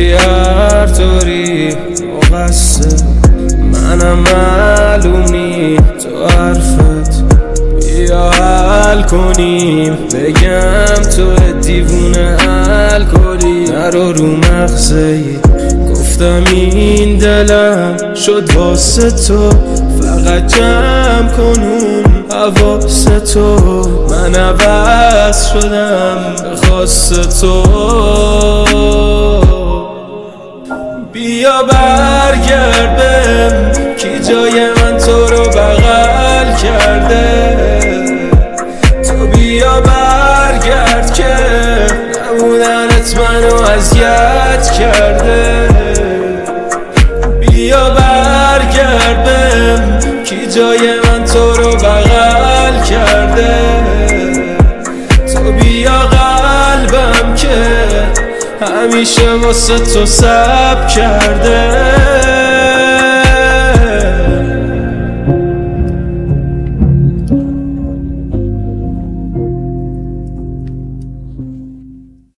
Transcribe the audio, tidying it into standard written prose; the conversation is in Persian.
بی هر طوری مقصر منم، معلوم نی تو حرفت بیا حل کنیم. بگم تو دیوونه الکلی نرو رو مغزی، گفتم این دلم شد واسه تو، فقط جمع کن اون حواس تو. من عوض شدم به خواست تو، بیا برگرد بهم کی جای من تو رو بغل کرده. تو بیا برگرد که نبودنت منو اذیت کرده. بیا برگرد بهم کی جای من تو رو بغل کرده. تو بیا قلبم که همیشه واسه تو صبر کرده.